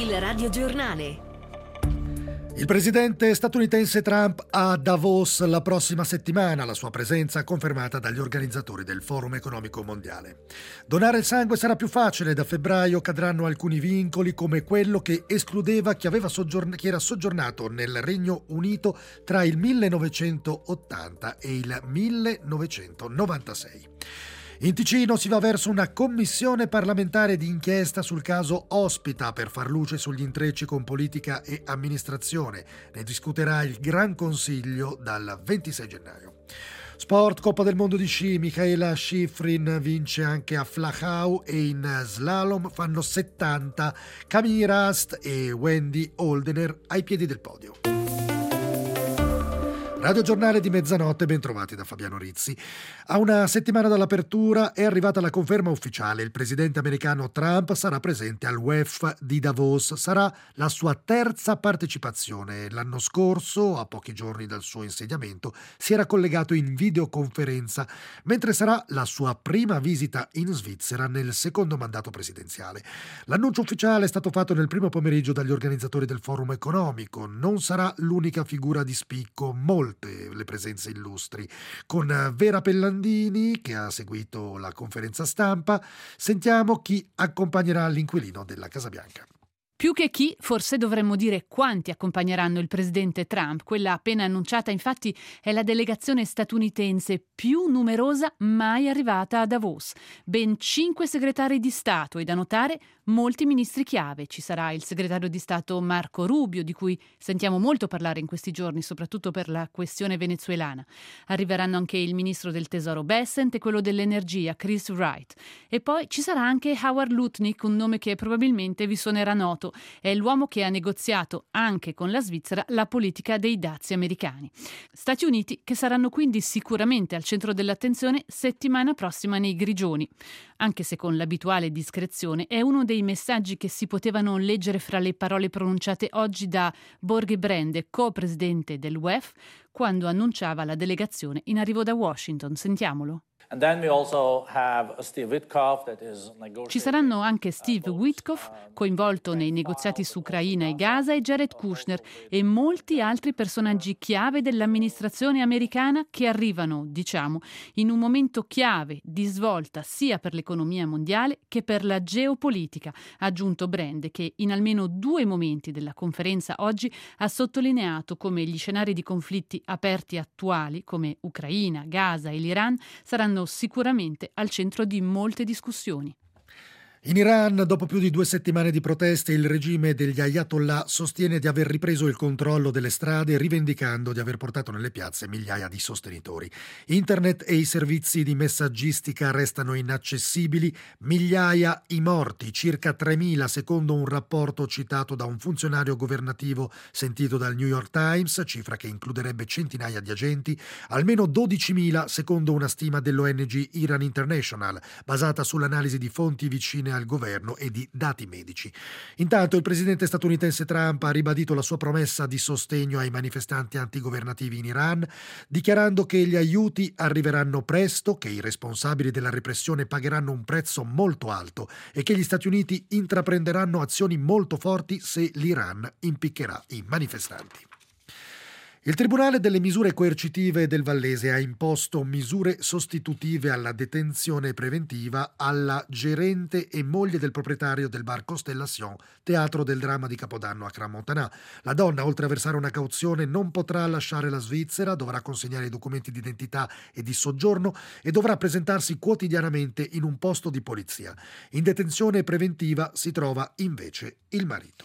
Il radiogiornale. Il presidente statunitense Trump a Davos la prossima settimana, la sua presenza confermata dagli organizzatori del Forum Economico Mondiale. Donare il sangue sarà più facile, da febbraio cadranno alcuni vincoli come quello che escludeva chi era soggiornato nel Regno Unito tra il 1980 e il 1996. In Ticino si va verso una commissione parlamentare di inchiesta sul caso Ospita per far luce sugli intrecci con politica e amministrazione. Ne discuterà il Gran Consiglio dal 26 gennaio. Sport, Coppa del Mondo di sci, Michaela Schifrin vince anche a Flachau e in slalom fanno 70 Camille Rast e Wendy Holdener ai piedi del podio. Radio Giornale di mezzanotte, ben trovati da Fabiano Rizzi. A una settimana dall'apertura è arrivata la conferma ufficiale. Il presidente americano Trump sarà presente al WEF di Davos. Sarà la sua terza partecipazione. L'anno scorso, a pochi giorni dal suo insediamento, si era collegato in videoconferenza, mentre sarà la sua prima visita in Svizzera nel secondo mandato presidenziale. L'annuncio ufficiale è stato fatto nel primo pomeriggio dagli organizzatori del Forum Economico. Non sarà l'unica figura di spicco, le presenze illustri. Con Vera Pellandini, che ha seguito la conferenza stampa, sentiamo chi accompagnerà l'inquilino della Casa Bianca. Più che chi, forse dovremmo dire quanti accompagneranno il presidente Trump. Quella appena annunciata, infatti, è la delegazione statunitense più numerosa mai arrivata a Davos. Ben 5 segretari di Stato e, da notare, molti ministri chiave. Ci sarà il segretario di Stato Marco Rubio, di cui sentiamo molto parlare in questi giorni, soprattutto per la questione venezuelana. Arriveranno anche il ministro del Tesoro Bessent e quello dell'Energia Chris Wright. E poi ci sarà anche Howard Lutnick, un nome che probabilmente vi suonerà noto. È l'uomo che ha negoziato anche con la Svizzera la politica dei dazi americani. Stati Uniti che saranno quindi sicuramente al centro dell'attenzione settimana prossima nei Grigioni. Anche se con l'abituale discrezione, è uno dei messaggi che si potevano leggere fra le parole pronunciate oggi da Borge Brende, co-presidente del WEF, quando annunciava la delegazione in arrivo da Washington. Sentiamolo. Ci saranno anche Steve Witkoff, coinvolto nei negoziati su Ucraina e Gaza, e Jared Kushner e molti altri personaggi chiave dell'amministrazione americana che arrivano, in un momento chiave di svolta sia per l'economia mondiale che per la geopolitica, ha aggiunto Brand, che in almeno 2 momenti della conferenza oggi ha sottolineato come gli scenari di conflitti aperti attuali, come Ucraina, Gaza e l'Iran, saranno sicuramente al centro di molte discussioni. In Iran, dopo più di 2 settimane di proteste, il regime degli Ayatollah sostiene di aver ripreso il controllo delle strade, rivendicando di aver portato nelle piazze migliaia di sostenitori. Internet e i servizi di messaggistica restano inaccessibili, migliaia i morti, circa 3.000 secondo un rapporto citato da un funzionario governativo sentito dal New York Times, cifra che includerebbe centinaia di agenti, almeno 12.000 secondo una stima dell'ONG Iran International, basata sull'analisi di fonti vicine al governo e di dati medici. Intanto il presidente statunitense Trump ha ribadito la sua promessa di sostegno ai manifestanti antigovernativi in Iran, dichiarando che gli aiuti arriveranno presto, che i responsabili della repressione pagheranno un prezzo molto alto e che gli Stati Uniti intraprenderanno azioni molto forti se l'Iran impiccherà i manifestanti. Il Tribunale delle misure coercitive del Vallese ha imposto misure sostitutive alla detenzione preventiva alla gerente e moglie del proprietario del bar Constellation, teatro del dramma di Capodanno a Crans-Montana. La donna, oltre a versare una cauzione, non potrà lasciare la Svizzera, dovrà consegnare i documenti di identità e di soggiorno e dovrà presentarsi quotidianamente in un posto di polizia. In detenzione preventiva si trova invece il marito.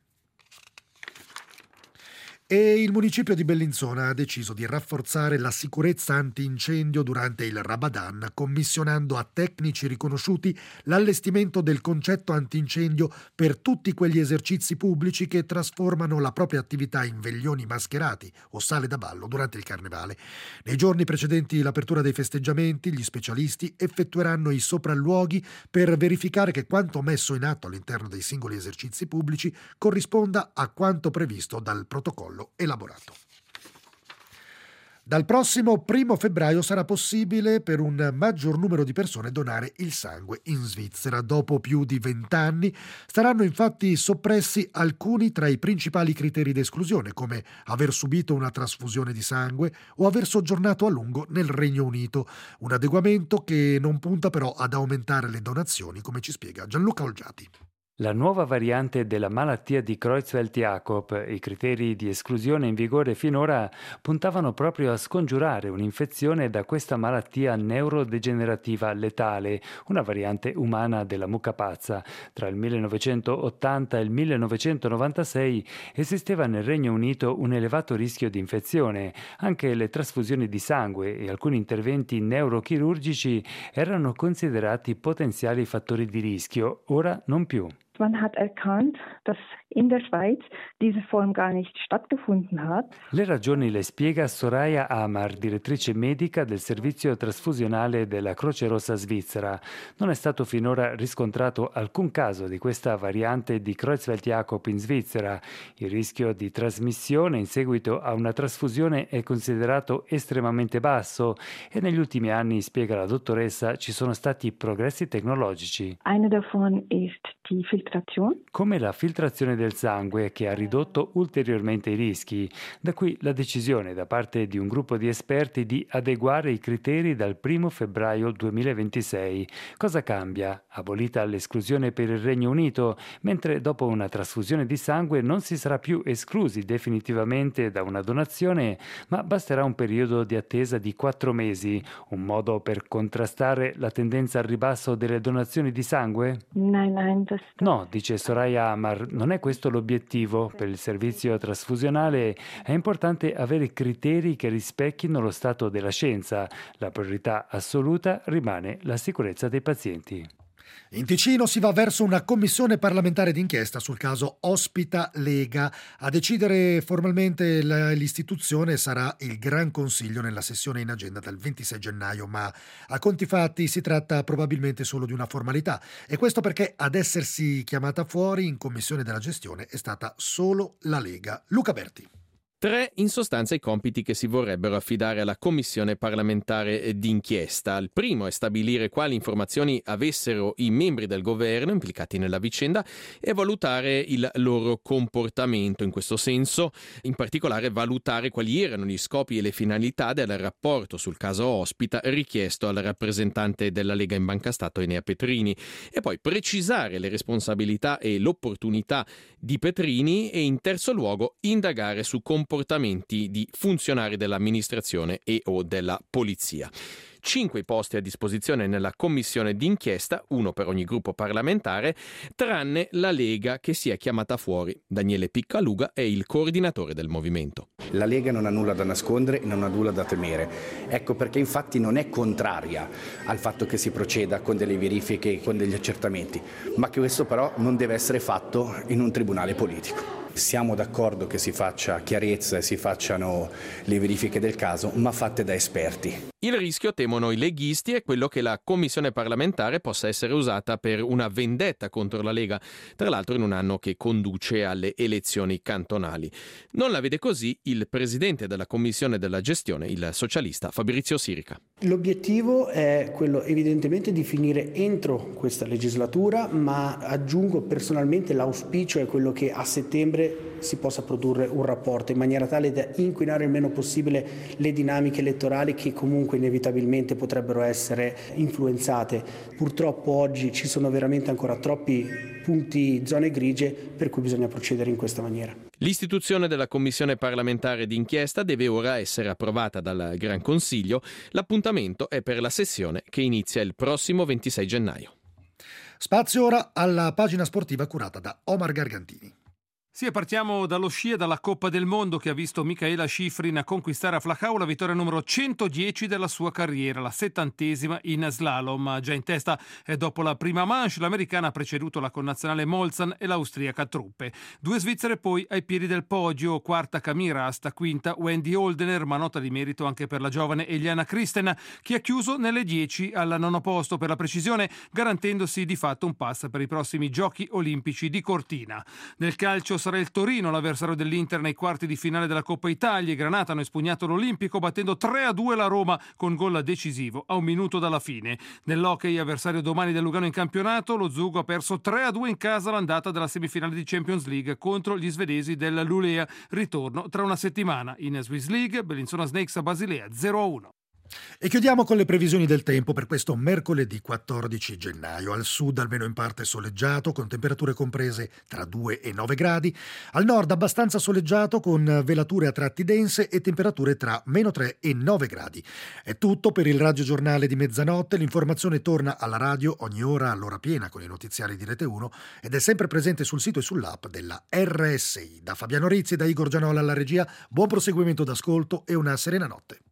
E il municipio di Bellinzona ha deciso di rafforzare la sicurezza antincendio durante il Ramadan, commissionando a tecnici riconosciuti l'allestimento del concetto antincendio per tutti quegli esercizi pubblici che trasformano la propria attività in veglioni mascherati o sale da ballo durante il carnevale. Nei giorni precedenti l'apertura dei festeggiamenti, gli specialisti effettueranno i sopralluoghi per verificare che quanto messo in atto all'interno dei singoli esercizi pubblici corrisponda a quanto previsto dal protocollo elaborato. Dal prossimo 1° febbraio sarà possibile per un maggior numero di persone donare il sangue in Svizzera. Dopo più di 20 anni saranno infatti soppressi alcuni tra i principali criteri di esclusione, come aver subito una trasfusione di sangue o aver soggiornato a lungo nel Regno Unito. Un adeguamento che non punta però ad aumentare le donazioni, come ci spiega Gianluca Olgiati. La nuova variante della malattia di Creutzfeldt-Jakob, i criteri di esclusione in vigore finora puntavano proprio a scongiurare un'infezione da questa malattia neurodegenerativa letale, una variante umana della mucca pazza. Tra il 1980 e il 1996 esisteva nel Regno Unito un elevato rischio di infezione. Anche le trasfusioni di sangue e alcuni interventi neurochirurgici erano considerati potenziali fattori di rischio, ora non più. Man hat erkannt, dass in der Schweiz diese Form gar nicht stattgefunden hat. Le ragioni le spiega Soraya Amar, direttrice medica del servizio trasfusionale della Croce Rossa svizzera. Non è stato finora riscontrato alcun caso di questa variante di Creutzfeldt-Jakob in Svizzera. Il rischio di trasmissione in seguito a una trasfusione è considerato estremamente basso e negli ultimi anni, spiega la dottoressa, ci sono stati progressi tecnologici. Eine davon ist die Filtration. Come la filtrazione del sangue, che ha ridotto ulteriormente i rischi. Da qui la decisione da parte di un gruppo di esperti di adeguare i criteri dal 1° febbraio 2026. Cosa cambia? Abolita l'esclusione per il Regno Unito, mentre dopo una trasfusione di sangue non si sarà più esclusi definitivamente da una donazione, ma basterà un periodo di attesa di 4 mesi, un modo per contrastare la tendenza al ribasso delle donazioni di sangue? No, dice Soraya Amar, non è questo l'obiettivo. Per il servizio trasfusionale è importante avere criteri che rispecchino lo stato della scienza. La priorità assoluta rimane la sicurezza dei pazienti. In Ticino si va verso una commissione parlamentare d'inchiesta sul caso Ospita Lega. A decidere formalmente l'istituzione sarà il Gran Consiglio nella sessione in agenda del 26 gennaio, ma a conti fatti si tratta probabilmente solo di una formalità. E questo perché ad essersi chiamata fuori in commissione della gestione è stata solo la Lega. Luca Berti. 3 in sostanza i compiti che si vorrebbero affidare alla commissione parlamentare d'inchiesta. Il primo è stabilire quali informazioni avessero i membri del governo implicati nella vicenda e valutare il loro comportamento. In questo senso, in particolare, valutare quali erano gli scopi e le finalità del rapporto sul caso Ospita richiesto al rappresentante della Lega in Banca Stato Enea Petrini e poi precisare le responsabilità e l'opportunità di Petrini e in terzo luogo indagare su comportamenti di funzionari dell'amministrazione e o della polizia. 5 posti a disposizione nella commissione d'inchiesta, 1 per ogni gruppo parlamentare, tranne la Lega che si è chiamata fuori. Daniele Piccaluga è il coordinatore del movimento. La Lega non ha nulla da nascondere e non ha nulla da temere. Ecco perché infatti non è contraria al fatto che si proceda con delle verifiche, con degli accertamenti, ma che questo però non deve essere fatto in un tribunale politico. Siamo d'accordo che si faccia chiarezza e si facciano le verifiche del caso, ma fatte da esperti. Il rischio, temono i leghisti, è quello che la commissione parlamentare possa essere usata per una vendetta contro la Lega, tra l'altro in un anno che conduce alle elezioni cantonali. Non la vede così il presidente della commissione della gestione, il socialista Fabrizio Sirica. L'obiettivo è quello evidentemente di finire entro questa legislatura, ma aggiungo personalmente l'auspicio è quello che a settembre si possa produrre un rapporto in maniera tale da inquinare il meno possibile le dinamiche elettorali che comunque inevitabilmente potrebbero essere influenzate. Purtroppo oggi ci sono veramente ancora troppi punti, zone grigie, per cui bisogna procedere in questa maniera. L'istituzione della commissione parlamentare d'inchiesta deve ora essere approvata dal Gran Consiglio. L'appuntamento è per la sessione che inizia il prossimo 26 gennaio. Spazio ora alla pagina sportiva curata da Omar Gargantini. Sì, partiamo dallo sci e dalla Coppa del Mondo che ha visto Michaela Schifrin conquistare a Flachau la vittoria numero 110 della sua carriera, la 70ª in slalom. Già in testa dopo la prima manche, l'americana ha preceduto la connazionale Molzan e l'austriaca Truppe. 2 svizzere poi ai piedi del podio, quarta Camille Rast, quinta Wendy Holdener, ma nota di merito anche per la giovane Eliana Christen, che ha chiuso nelle 10 al 9° posto per la precisione, garantendosi di fatto un pass per i prossimi Giochi Olimpici di Cortina. Nel calcio sarà il Torino l'avversario dell'Inter nei quarti di finale della Coppa Italia. I Granata hanno espugnato l'Olimpico battendo 3-2 la Roma con gol decisivo a un minuto dalla fine. Nell'hockey, avversario domani del Lugano in campionato, lo Zugo ha perso 3-2 in casa l'andata della semifinale di Champions League contro gli svedesi del Lulea. Ritorno tra una settimana. In Swiss League, Bellinzona Snakes a Basilea 0-1. E chiudiamo con le previsioni del tempo per questo mercoledì 14 gennaio. Al sud almeno in parte soleggiato, con temperature comprese tra 2 e 9 gradi. Al nord abbastanza soleggiato, con velature a tratti dense e temperature tra meno 3 e 9 gradi. È tutto per il Radio Giornale di mezzanotte. L'informazione torna alla radio ogni ora all'ora piena con i notiziari di Rete 1 ed è sempre presente sul sito e sull'app della RSI. Da Fabiano Rizzi e da Igor Gianola alla regia, buon proseguimento d'ascolto e una serena notte.